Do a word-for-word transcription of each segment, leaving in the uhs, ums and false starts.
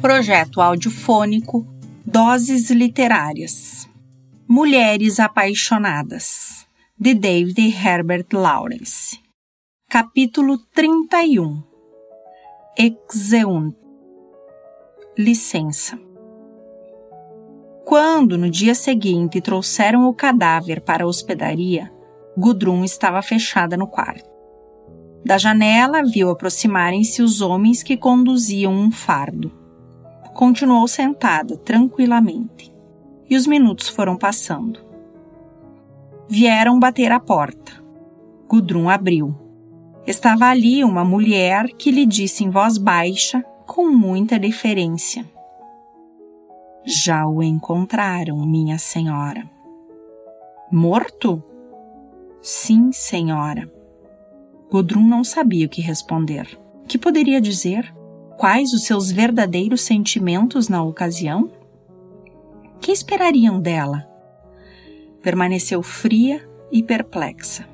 Projeto audiofônico Doses Literárias. Mulheres Apaixonadas, de David Herbert Lawrence. Capítulo trinta e um. Exeunt. Licença. Quando, no dia seguinte, trouxeram o cadáver para a hospedaria, Gudrun estava fechada no quarto. Da janela, viu aproximarem-se os homens que conduziam um fardo. Continuou sentada, tranquilamente, e os minutos foram passando. Vieram bater à porta. Gudrun abriu. Estava ali uma mulher que lhe disse em voz baixa, com muita deferência: "Já o encontraram, minha senhora." "Morto?" "Sim, senhora." Gudrun não sabia o que responder. O que poderia dizer? Quais os seus verdadeiros sentimentos na ocasião? O que esperariam dela? Permaneceu fria e perplexa.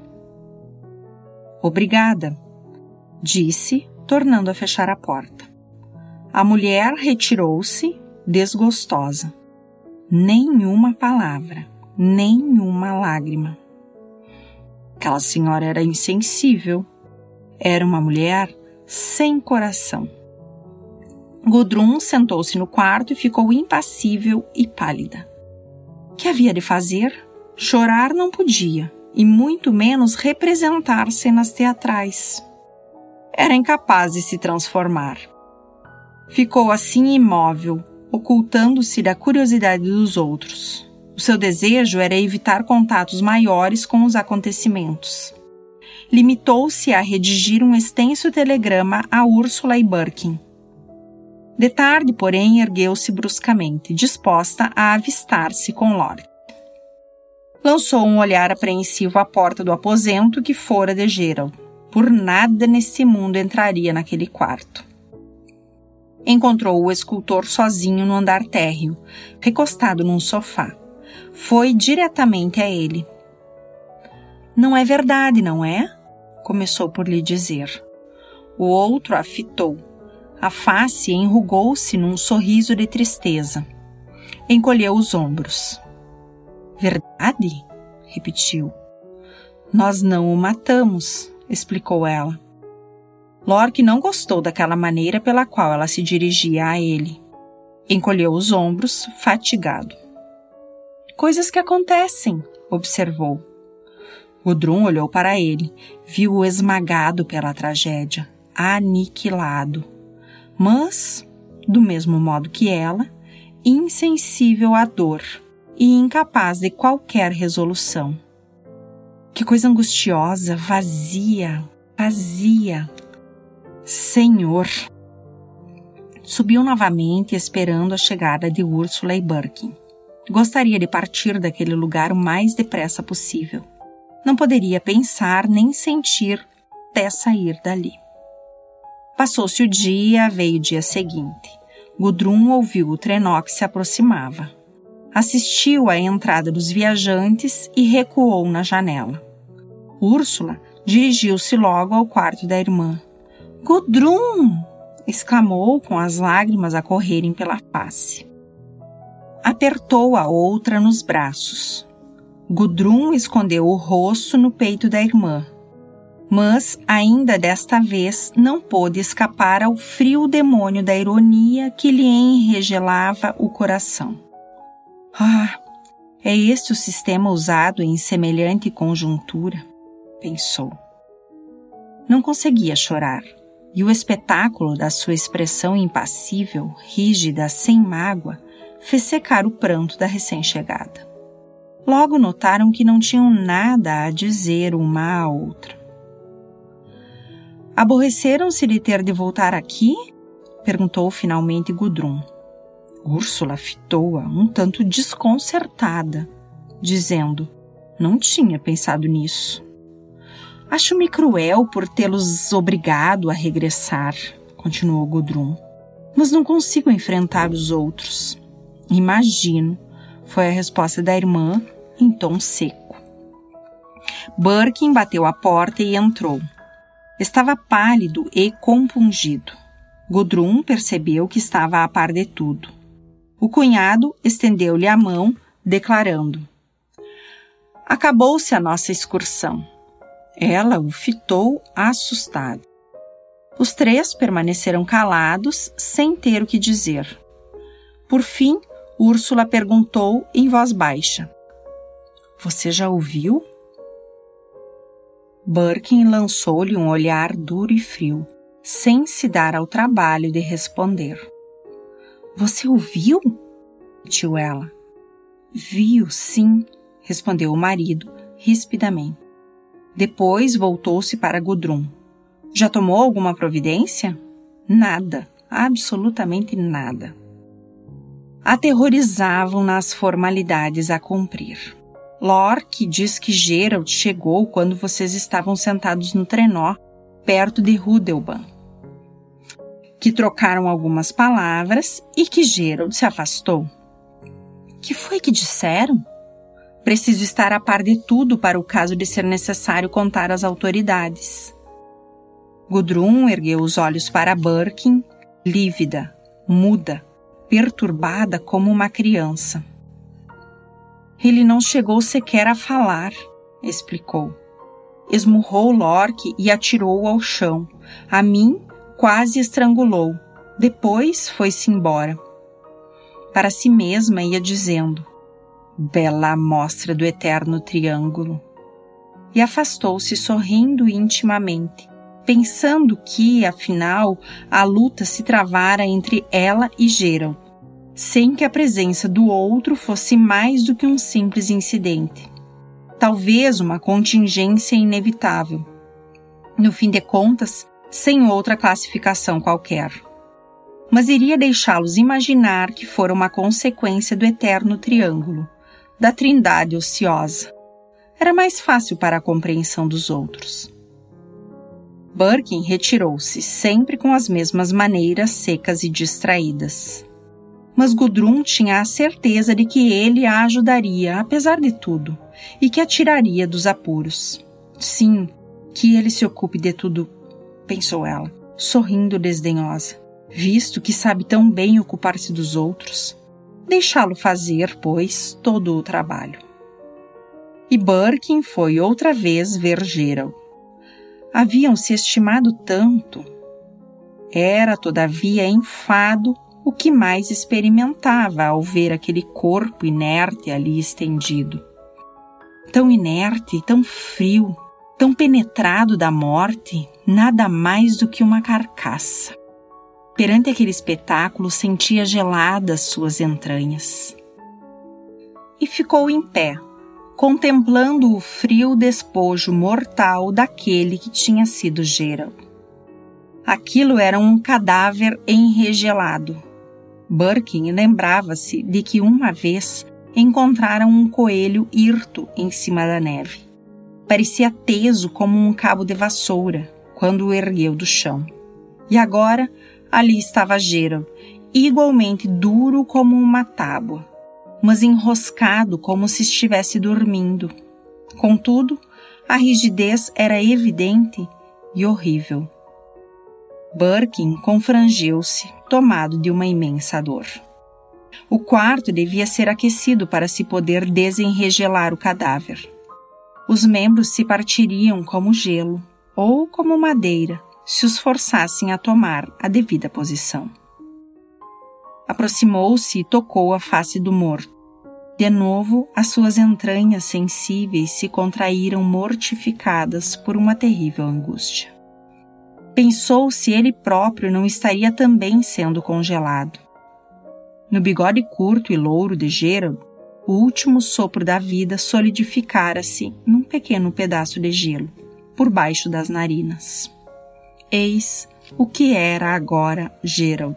"Obrigada", disse, tornando a fechar a porta. A mulher retirou-se, desgostosa. Nenhuma palavra, nenhuma lágrima. Aquela senhora era insensível. Era uma mulher sem coração. Gudrun sentou-se no quarto e ficou impassível e pálida. O que havia de fazer? Chorar não podia, e muito menos representar cenas teatrais. Era incapaz de se transformar. Ficou assim imóvel, ocultando-se da curiosidade dos outros. O seu desejo era evitar contatos maiores com os acontecimentos. Limitou-se a redigir um extenso telegrama a Ursula e Birkin. De tarde, porém, ergueu-se bruscamente, disposta a avistar-se com Lord. Lançou um olhar apreensivo à porta do aposento que fora de Gerald. Por nada nesse mundo entraria naquele quarto. Encontrou o escultor sozinho no andar térreo, recostado num sofá. Foi diretamente a ele. "Não é verdade, não é?" começou por lhe dizer. O outro a fitou. A face enrugou-se num sorriso de tristeza. Encolheu os ombros. "Verdade?" repetiu. "Nós não o matamos", explicou ela. Lork não gostou daquela maneira pela qual ela se dirigia a ele. Encolheu os ombros, fatigado. "Coisas que acontecem", observou. Gudrun olhou para ele, viu-o esmagado pela tragédia, aniquilado. Mas, do mesmo modo que ela, insensível à dor e incapaz de qualquer resolução. Que coisa angustiosa, vazia, vazia. Senhor! Subiu novamente, esperando a chegada de Ursula e Birkin. Gostaria de partir daquele lugar o mais depressa possível. Não poderia pensar nem sentir até sair dali. Passou-se o dia, veio o dia seguinte. Gudrun ouviu o trenó que se aproximava. Assistiu à entrada dos viajantes e recuou na janela. Úrsula dirigiu-se logo ao quarto da irmã. "Gudrun!" exclamou com as lágrimas a correrem pela face. Apertou a outra nos braços. Gudrun escondeu o rosto no peito da irmã, mas ainda desta vez não pôde escapar ao frio demônio da ironia que lhe enregelava o coração. "Ah, é este o sistema usado em semelhante conjuntura?" pensou. Não conseguia chorar, e o espetáculo da sua expressão impassível, rígida, sem mágoa, fez secar o pranto da recém-chegada. Logo notaram que não tinham nada a dizer uma à outra. "Aborreceram-se de ter de voltar aqui?" perguntou finalmente Gudrun. Úrsula fitou-a um tanto desconcertada, dizendo: "Não tinha pensado nisso." "Acho-me cruel por tê-los obrigado a regressar", continuou Gudrun. "Mas não consigo enfrentar os outros." "Imagino", foi a resposta da irmã, em tom seco. Birkin bateu à porta e entrou. Estava pálido e compungido. Gudrun percebeu que estava a par de tudo. O cunhado estendeu-lhe a mão, declarando: acabou-se a nossa excursão. Ela o fitou assustada. Os três permaneceram calados, sem ter o que dizer. Por fim, Úrsula perguntou em voz baixa: você já ouviu? Birkin lançou-lhe um olhar duro e frio, sem se dar ao trabalho de responder. Você ouviu? Repetiu ela. Viu, sim, respondeu o marido, rispidamente. Depois voltou-se para Gudrun. Já tomou alguma providência? Nada, absolutamente nada. Aterrorizavam-na as formalidades a cumprir. Lorque diz que Gerald chegou quando vocês estavam sentados no trenó, perto de Rudelban. Que trocaram algumas palavras e que Gerald se afastou. Que foi que disseram? Preciso estar a par de tudo para o caso de ser necessário contar às autoridades. Gudrun ergueu os olhos para Birkin, lívida, muda, perturbada como uma criança. Ele não chegou sequer a falar, explicou. Esmurrou Lorque e atirou-o ao chão. A mim, quase estrangulou. Depois foi-se embora. Para si mesma ia dizendo: bela amostra do eterno triângulo. E afastou-se sorrindo intimamente, pensando que, afinal, a luta se travara entre ela e Gerald, sem que a presença do outro fosse mais do que um simples incidente. Talvez uma contingência inevitável. No fim de contas, sem outra classificação qualquer. Mas iria deixá-los imaginar que fora uma consequência do eterno triângulo, da trindade ociosa. Era mais fácil para a compreensão dos outros. Birkin retirou-se, sempre com as mesmas maneiras secas e distraídas. Mas Gudrun tinha a certeza de que ele a ajudaria, apesar de tudo, e que a tiraria dos apuros. Sim, que ele se ocupe de tudo, pensou ela, sorrindo desdenhosa, visto que sabe tão bem ocupar-se dos outros. Deixá-lo fazer, pois, todo o trabalho. E Birkin foi outra vez ver Gerald. Haviam se estimado tanto. Era, todavia, enfado o que mais experimentava ao ver aquele corpo inerte ali estendido. Tão inerte, tão frio, tão penetrado da morte, nada mais do que uma carcaça. Perante aquele espetáculo, sentia geladas suas entranhas. E ficou em pé, contemplando o frio despojo mortal daquele que tinha sido Gerald. Aquilo era um cadáver enregelado. Birkin lembrava-se de que uma vez encontraram um coelho hirto em cima da neve. Parecia teso como um cabo de vassoura quando o ergueu do chão. E agora ali estava Gerald, igualmente duro como uma tábua, mas enroscado como se estivesse dormindo. Contudo, a rigidez era evidente e horrível. Birkin confrangiu-se, tomado de uma imensa dor. O quarto devia ser aquecido para se poder desenregelar o cadáver. Os membros se partiriam como gelo ou como madeira, se os forçassem a tomar a devida posição. Aproximou-se e tocou a face do morto. De novo, as suas entranhas sensíveis se contraíram mortificadas por uma terrível angústia. Pensou se ele próprio não estaria também sendo congelado. No bigode curto e louro de Gerald, o último sopro da vida solidificara-se num pequeno pedaço de gelo, por baixo das narinas. Eis o que era agora Gerald.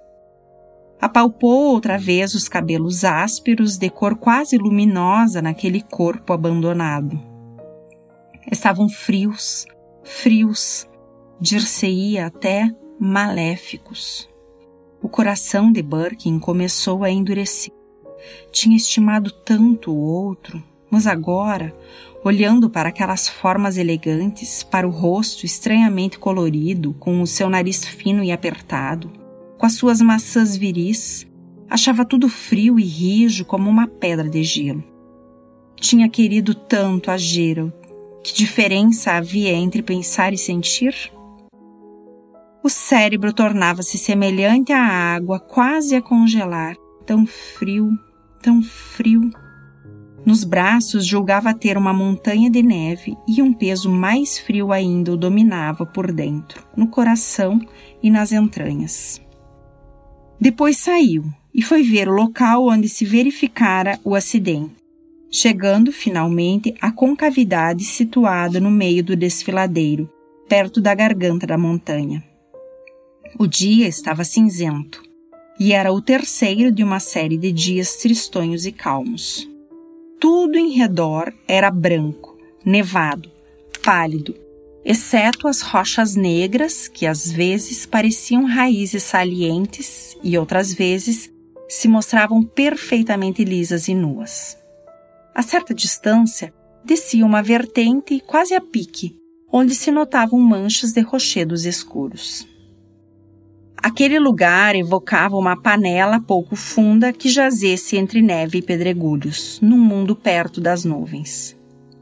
Apalpou outra vez os cabelos ásperos de cor quase luminosa naquele corpo abandonado. Estavam frios, frios, dir-se-ia até maléficos. O coração de Birkin começou a endurecer. Tinha estimado tanto o outro, Mas agora, olhando para aquelas formas elegantes, para o rosto estranhamente colorido, com o seu nariz fino e apertado, com as suas maçãs viris, achava tudo frio e rijo como uma pedra de gelo. Tinha querido tanto a Gerald. Que diferença havia entre pensar e sentir? O cérebro tornava-se semelhante à água, quase a congelar, tão frio, tão frio. Nos braços julgava ter uma montanha de neve e um peso mais frio ainda o dominava por dentro, no coração e nas entranhas. Depois saiu e foi ver o local onde se verificara o acidente, chegando finalmente à concavidade situada no meio do desfiladeiro, perto da garganta da montanha. O dia estava cinzento e era o terceiro de uma série de dias tristonhos e calmos. Tudo em redor era branco, nevado, pálido, exceto as rochas negras que às vezes pareciam raízes salientes e outras vezes se mostravam perfeitamente lisas e nuas. A certa distância, descia uma vertente quase a pique, onde se notavam manchas de rochedos escuros. Aquele lugar evocava uma panela pouco funda que jazesse entre neve e pedregulhos, num mundo perto das nuvens.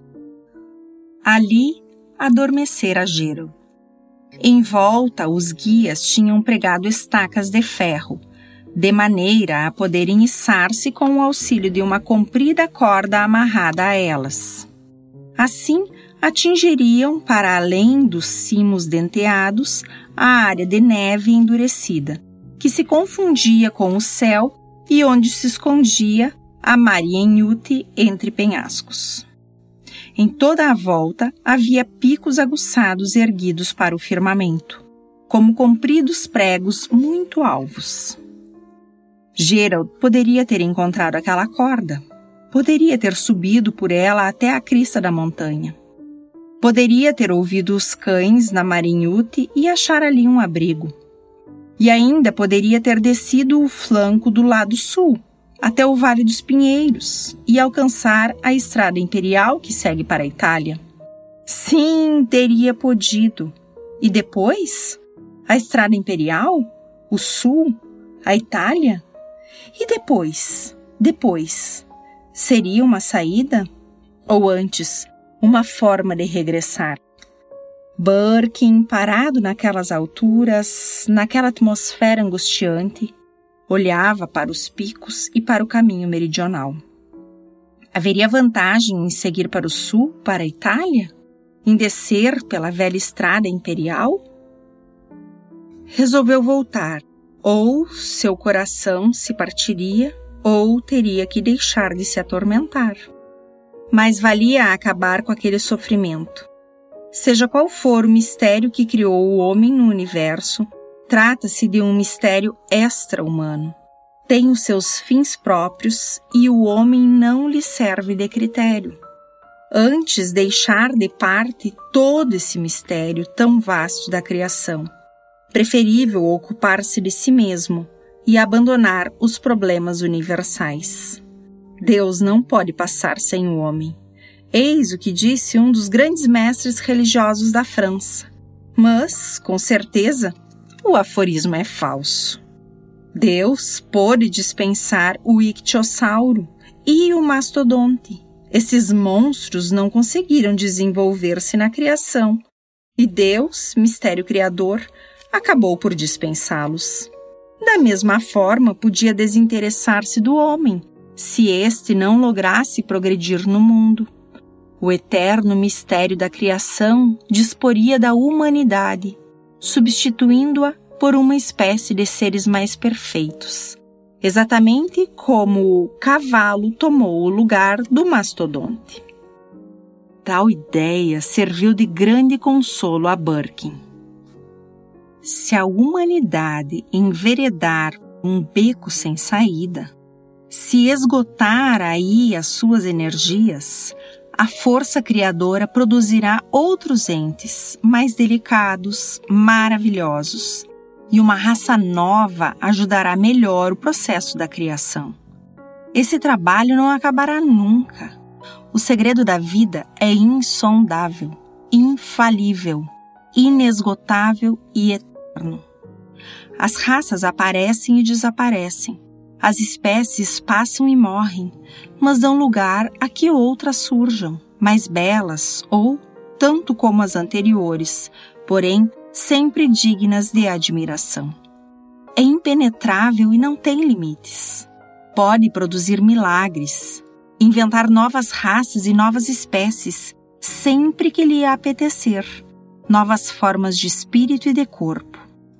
Ali adormecera Gerald. Em volta, os guias tinham pregado estacas de ferro, de maneira a poderem içar-se com o auxílio de uma comprida corda amarrada a elas. Assim, atingiriam, para além dos cimos denteados, a área de neve endurecida, que se confundia com o céu e onde se escondia a Marienhütte entre penhascos. Em toda a volta havia picos aguçados erguidos para o firmamento, como compridos pregos muito alvos. Gerald poderia ter encontrado aquela corda, poderia ter subido por ela até a crista da montanha. Poderia ter ouvido os cães na Marienhütte e achar ali um abrigo. E ainda poderia ter descido o flanco do lado sul, até o Vale dos Pinheiros, e alcançar a estrada imperial que segue para a Itália. Sim, teria podido. E depois? A estrada imperial? O sul? A Itália? E depois? Depois? Seria uma saída? Ou antes, uma forma de regressar? Birkin, parado naquelas alturas, naquela atmosfera angustiante, olhava para os picos e para o caminho meridional. Haveria vantagem em seguir para o sul, para a Itália? Em descer pela velha estrada imperial? Resolveu voltar. Ou seu coração se partiria, ou teria que deixar de se atormentar. Mas valia acabar com aquele sofrimento. Seja qual for o mistério que criou o homem no universo, trata-se de um mistério extra-humano. Tem os seus fins próprios e o homem não lhe serve de critério. Antes deixar de parte todo esse mistério tão vasto da criação. Preferível ocupar-se de si mesmo e abandonar os problemas universais. Deus não pode passar sem o homem. Eis o que disse um dos grandes mestres religiosos da França. Mas, com certeza, o aforismo é falso. Deus pôde dispensar o ictiosauro e o mastodonte. Esses monstros não conseguiram desenvolver-se na criação. E Deus, mistério criador, acabou por dispensá-los. Da mesma forma, podia desinteressar-se do homem, se este não lograsse progredir no mundo. O eterno mistério da criação disporia da humanidade, substituindo-a por uma espécie de seres mais perfeitos, exatamente como o cavalo tomou o lugar do mastodonte. Tal ideia serviu de grande consolo a Birkin. Se a humanidade enveredar um beco sem saída, se esgotar aí as suas energias, a força criadora produzirá outros entes mais delicados, maravilhosos, e uma raça nova ajudará melhor o processo da criação. Esse trabalho não acabará nunca. O segredo da vida é insondável, infalível, inesgotável e eterno. As raças aparecem e desaparecem. As espécies passam e morrem, mas dão lugar a que outras surjam, mais belas ou, tanto como as anteriores, porém sempre dignas de admiração. É impenetrável e não tem limites. Pode produzir milagres, inventar novas raças e novas espécies, sempre que lhe apetecer, novas formas de espírito e de corpo.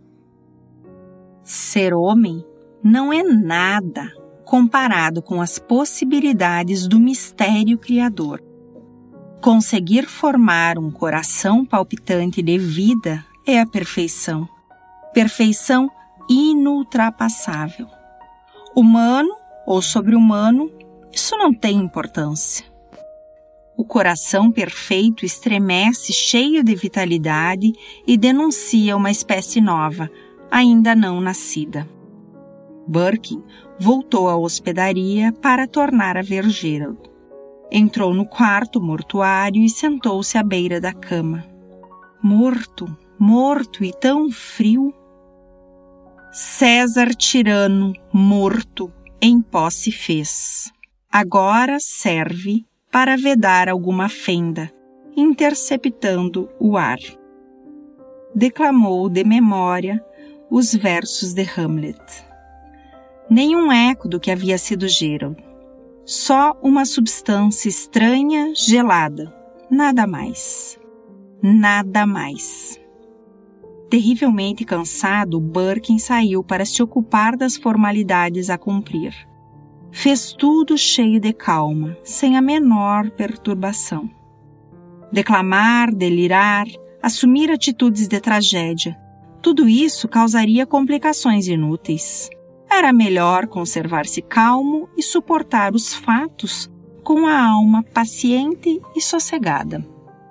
Ser homem não é nada comparado com as possibilidades do mistério criador. Conseguir formar um coração palpitante de vida é a perfeição. Perfeição inultrapassável. Humano ou sobre-humano, isso não tem importância. O coração perfeito estremece cheio de vitalidade e denuncia uma espécie nova, ainda não nascida. Birkin voltou à hospedaria para tornar a ver Gerald. Entrou no quarto mortuário e sentou-se à beira da cama. Morto, morto e tão frio. César tirano, morto, em pó se fez. Agora serve para vedar alguma fenda, interceptando o ar. Declamou de memória os versos de Hamlet. Nenhum eco do que havia sido Gerald. Só uma substância estranha, gelada. Nada mais. Nada mais. Terrivelmente cansado, Birkin saiu para se ocupar das formalidades a cumprir. Fez tudo cheio de calma, sem a menor perturbação. Declamar, delirar, assumir atitudes de tragédia, tudo isso causaria complicações inúteis. Era melhor conservar-se calmo e suportar os fatos com a alma paciente e sossegada.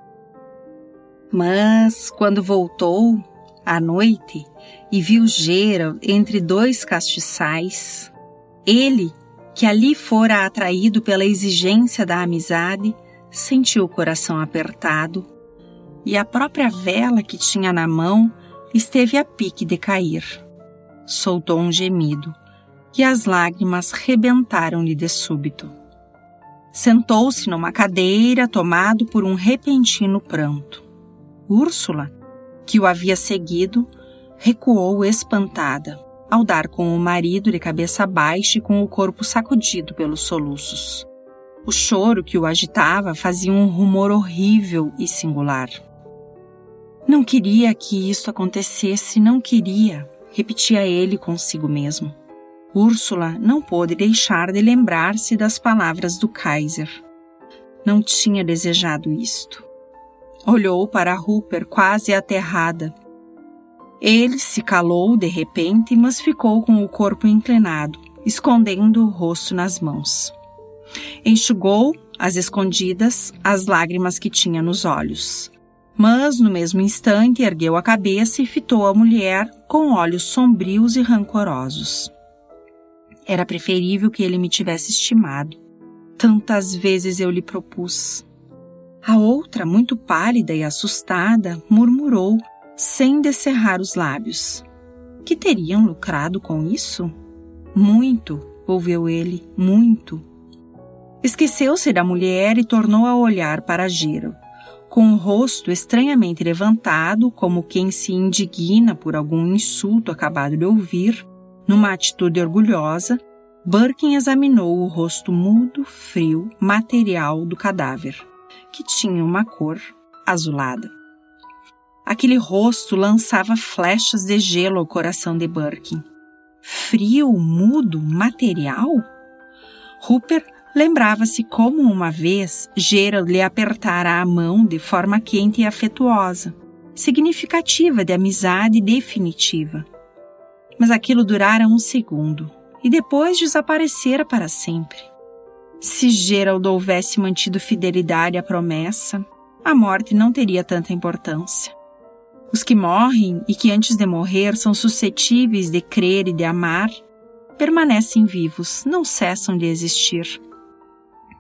Mas, quando voltou, à noite, e viu Gerald entre dois castiçais, ele, que ali fora atraído pela exigência da amizade, sentiu o coração apertado e a própria vela que tinha na mão esteve a pique de cair. Soltou um gemido e as lágrimas rebentaram-lhe de súbito. Sentou-se numa cadeira tomado por um repentino pranto. Úrsula, que o havia seguido, recuou espantada ao dar com o marido de cabeça baixa e com o corpo sacudido pelos soluços. O choro que o agitava fazia um rumor horrível e singular. Não queria que isto acontecesse, não queria, repetia ele consigo mesmo. Úrsula não pôde deixar de lembrar-se das palavras do Kaiser. Não tinha desejado isto. Olhou para Rupert quase aterrada. Ele se calou de repente, mas ficou com o corpo inclinado, escondendo o rosto nas mãos. Enxugou, às escondidas, as lágrimas que tinha nos olhos. Mas, no mesmo instante, ergueu a cabeça e fitou a mulher com olhos sombrios e rancorosos. Era preferível que ele me tivesse estimado. Tantas vezes eu lhe propus. A outra, muito pálida e assustada, murmurou, sem descerrar os lábios. Que teriam lucrado com isso? Muito, ouviu ele, muito. Esqueceu-se da mulher e tornou a olhar para Gerald. Com o rosto estranhamente levantado, como quem se indigna por algum insulto acabado de ouvir, numa atitude orgulhosa, Birkin examinou o rosto mudo, frio, material do cadáver, que tinha uma cor azulada. Aquele rosto lançava flechas de gelo ao coração de Birkin. Frio, mudo, material? Rupert lembrava-se como uma vez Gerald lhe apertara a mão de forma quente e afetuosa, significativa de amizade definitiva. Mas aquilo durara um segundo e depois desaparecera para sempre. Se Gerald houvesse mantido fidelidade à promessa, a morte não teria tanta importância. Os que morrem e que antes de morrer são suscetíveis de crer e de amar, permanecem vivos, não cessam de existir.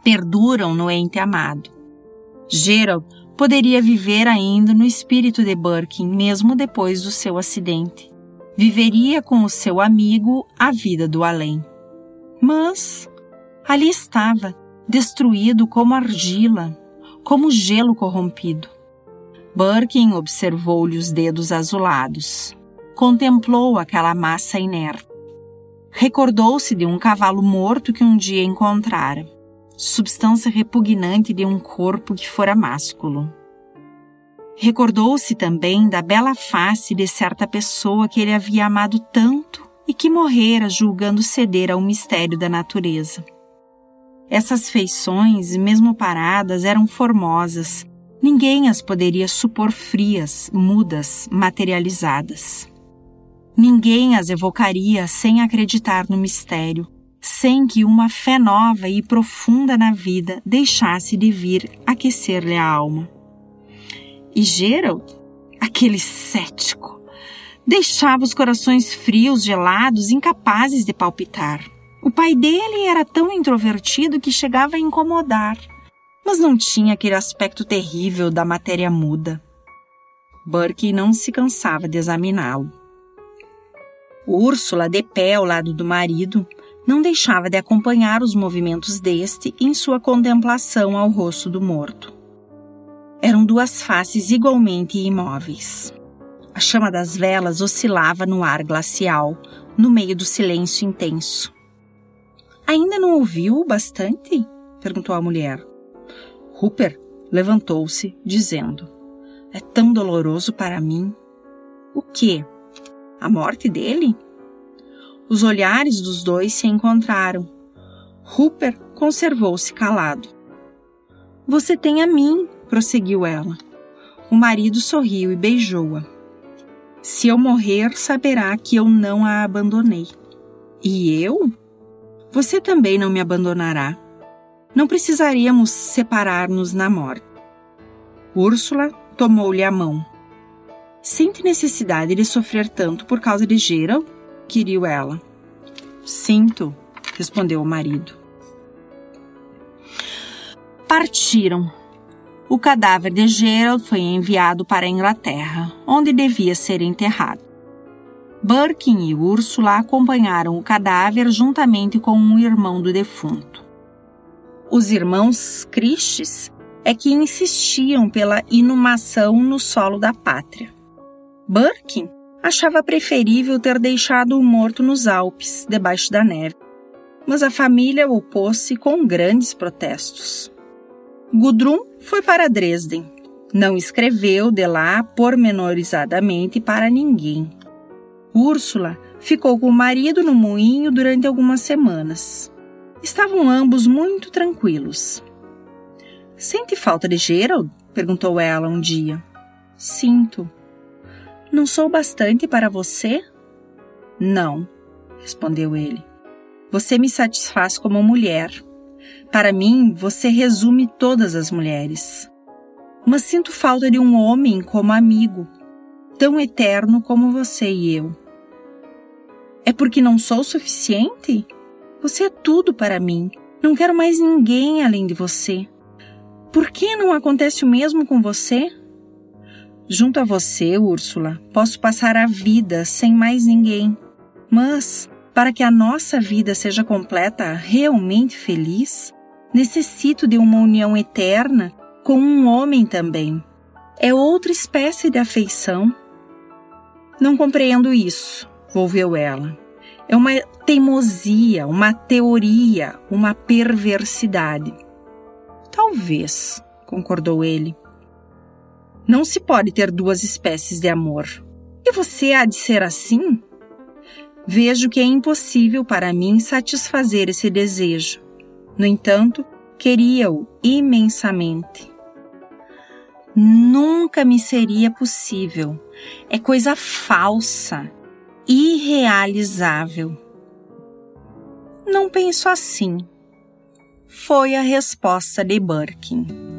perduram no ente amado. Gerald poderia viver ainda no espírito de Birkin, mesmo depois do seu acidente. Viveria com o seu amigo a vida do além. Mas ali estava, destruído como argila, como gelo corrompido. Birkin observou-lhe os dedos azulados. Contemplou aquela massa inerte. Recordou-se de um cavalo morto que um dia encontrara. Substância repugnante de um corpo que fora másculo. Recordou-se também da bela face de certa pessoa que ele havia amado tanto e que morrera julgando ceder ao mistério da natureza. Essas feições, mesmo paradas, eram formosas. Ninguém as poderia supor frias, mudas, materializadas. Ninguém as evocaria sem acreditar no mistério, sem que uma fé nova e profunda na vida deixasse de vir aquecer-lhe a alma. E Gerald, aquele cético, deixava os corações frios, gelados, incapazes de palpitar. O pai dele era tão introvertido que chegava a incomodar, mas não tinha aquele aspecto terrível da matéria muda. Birkin não se cansava de examiná-lo. Úrsula, de pé ao lado do marido, não deixava de acompanhar os movimentos deste em sua contemplação ao rosto do morto. Eram duas faces igualmente imóveis. A chama das velas oscilava no ar glacial, no meio do silêncio intenso. «Ainda não ouviu bastante?» perguntou a mulher. Rupert levantou-se, dizendo: «É tão doloroso para mim.» «O quê? A morte dele?» Os olhares dos dois se encontraram. Rupert conservou-se calado. «Você tem a mim», prosseguiu ela. O marido sorriu e beijou-a. «Se eu morrer, saberá que eu não a abandonei.» «E eu? Você também não me abandonará. Não precisaríamos separar-nos na morte.» Úrsula tomou-lhe a mão. «Sente necessidade de sofrer tanto por causa de Gerald?» queriu ela. «Sinto», respondeu o marido. Partiram. O cadáver de Gerald foi enviado para a Inglaterra, onde devia ser enterrado. Birkin e Úrsula acompanharam o cadáver juntamente com um irmão do defunto. Os irmãos Christes é que insistiam pela inumação no solo da pátria. Birkin achava preferível ter deixado o morto nos Alpes, debaixo da neve, mas a família opôs-se com grandes protestos. Gudrun foi para Dresden. Não escreveu de lá pormenorizadamente para ninguém. Úrsula ficou com o marido no moinho durante algumas semanas. Estavam ambos muito tranquilos. «Sente falta de Gerald?» perguntou ela um dia. «Sinto.» «Não sou bastante para você?» «Não», respondeu ele. «Você me satisfaz como mulher. Para mim, você resume todas as mulheres. Mas sinto falta de um homem como amigo, tão eterno como você e eu.» «É porque não sou suficiente? Você é tudo para mim. Não quero mais ninguém além de você. Por que não acontece o mesmo com você?» «Junto a você, Úrsula, posso passar a vida sem mais ninguém. Mas, para que a nossa vida seja completa, realmente feliz, necessito de uma união eterna com um homem também. É outra espécie de afeição.» «Não compreendo isso», volveu ela. «É uma teimosia, uma teoria, uma perversidade.» «Talvez», concordou ele. «Não se pode ter duas espécies de amor. E você há de ser assim? Vejo que é impossível para mim satisfazer esse desejo. No entanto, queria-o imensamente.» «Nunca me seria possível. É coisa falsa, irrealizável.» «Não penso assim», foi a resposta de Birkin.